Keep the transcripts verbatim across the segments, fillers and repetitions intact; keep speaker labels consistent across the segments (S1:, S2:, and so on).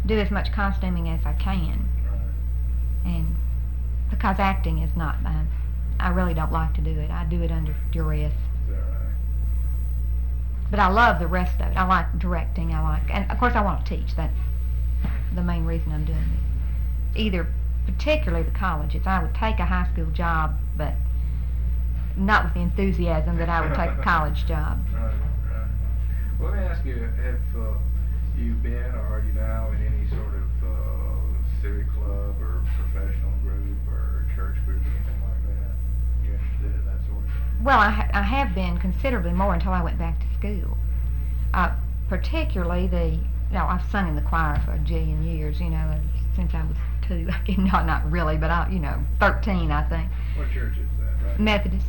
S1: do as much costuming as I can.
S2: Right.
S1: And because acting is not, uh, I really don't like to do it. I do it under duress.
S2: Is that right?
S1: But I love the rest of it. I like directing. I like, and of course I want to teach. That's the main reason I'm doing it. Either, particularly the colleges. I would take a high school job, but not with the enthusiasm that I would take a college job.
S2: Right, right. Well, let me ask you, have uh, you been or are you now in any sort of uh, civic club or professional group or church group, anything like that? You interested in that sort of thing?
S1: Well, I, ha- I have been considerably more until I went back to school. Uh, particularly the, no, I've sung in the choir for a jillion years, you know, since I was two. not, not really, but I, you know, thirteen, I think.
S2: What church is that, right?
S1: Methodist.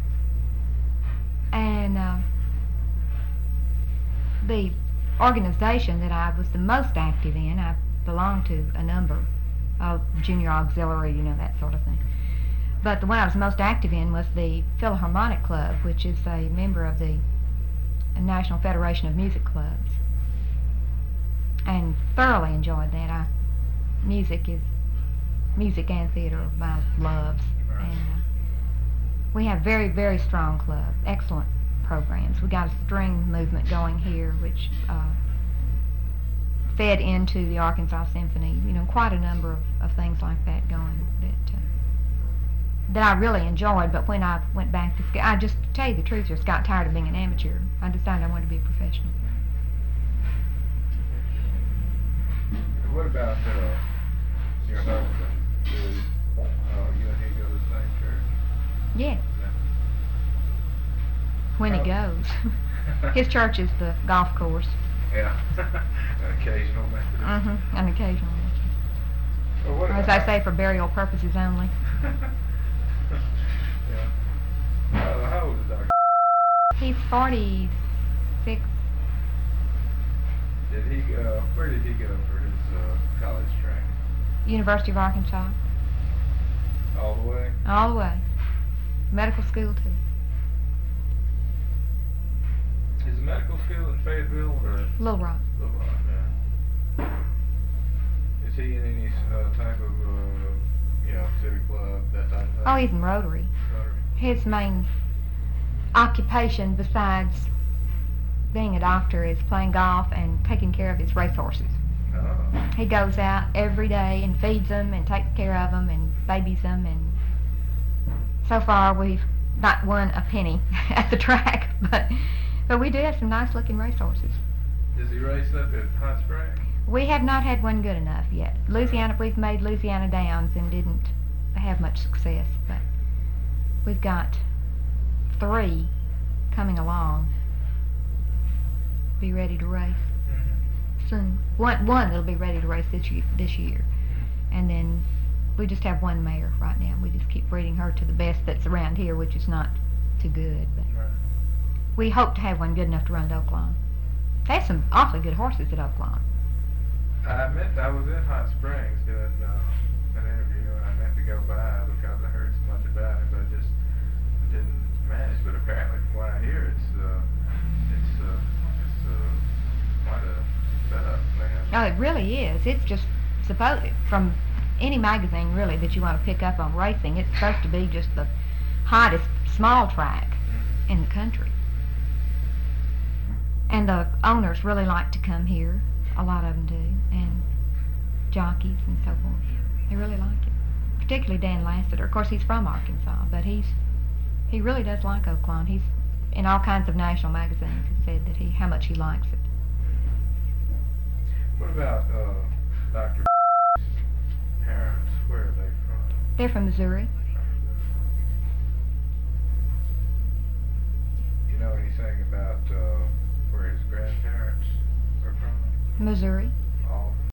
S1: And uh, the organization that I was the most active in, I belonged to a number of junior auxiliary, you know, that sort of thing. But the one I was most active in was the Philharmonic Club, which is a member of the National Federation of Music Clubs. And thoroughly enjoyed that. I, music is, music and theater are my loves.
S2: Right.
S1: And uh, we have very, very strong club, excellent programs. We got a string movement going here, which uh, fed into the Arkansas Symphony. You know, quite a number of, of things like that going that uh, that I really enjoyed. But when I went back to school, I just to tell you the truth, just got tired of being an amateur. I decided I wanted to be a professional.
S2: What about uh, your husband? Do uh, you and he go to the same church?
S1: Yes,
S2: Yeah.
S1: when he
S2: Oh.
S1: goes. His church is the golf course.
S2: Yeah. An occasional Methodist.
S1: Mm-hmm. And occasionally.
S2: Well, what
S1: Or as
S2: about-
S1: I say, for burial purposes only.
S2: Yeah. Uh, how old is Doctor
S1: He's forty-six.
S2: Did he go, where did he go for his uh, college training?
S1: University of Arkansas.
S2: All the way?
S1: All the way. Medical school, too.
S2: Is the medical school in Fayetteville or
S1: Little Rock.
S2: Little Rock? Yeah. Is he in any uh, type of, uh, you know, civic club, that type of thing?
S1: Oh, he's in Rotary.
S2: Rotary.
S1: His main occupation, besides being a doctor, is playing golf and taking care of his racehorses.
S2: Oh.
S1: He goes out every day and feeds them and takes care of them and babies them, and so far we've not won a penny at the track, but but we do have some nice looking racehorses.
S2: Does he race up at Hot Springs?
S1: We have not had one good enough yet. Louisiana, we've made Louisiana Downs and didn't have much success, but we've got three coming along. Be ready to race
S2: Mm-hmm.
S1: soon. One, one that'll be ready to race this year, this year, and then we just have one mare right now. We just keep breeding her to the best that's around here, which is not too good, but
S2: Right.
S1: we hope to have one good enough to run to Oaklawn. They have some awfully good horses at Oaklawn.
S2: I meant I was in Hot Springs doing uh, an interview, and I meant to go by because I heard so much about it, but I just didn't manage. But apparently, from what I hear, it's uh, it's uh, it's uh, quite a setup, man.
S1: No, it really is. It's just supposed from any magazine really that you want to pick up on racing. It's supposed to be just the hottest small track
S2: Mhm.
S1: in the country. And the owners really like to come here. A lot of them do, and jockeys and so forth. They really like it. Particularly Dan Lassiter. Of course, he's from Arkansas, but he's he really does like Oaklawn. He's in all kinds of national magazines. He said that he how much he likes it.
S2: What about uh, Doctor parents? Where are they from?
S1: They're from Missouri.
S2: You know anything about uh, where his grandparents are from?
S1: Missouri.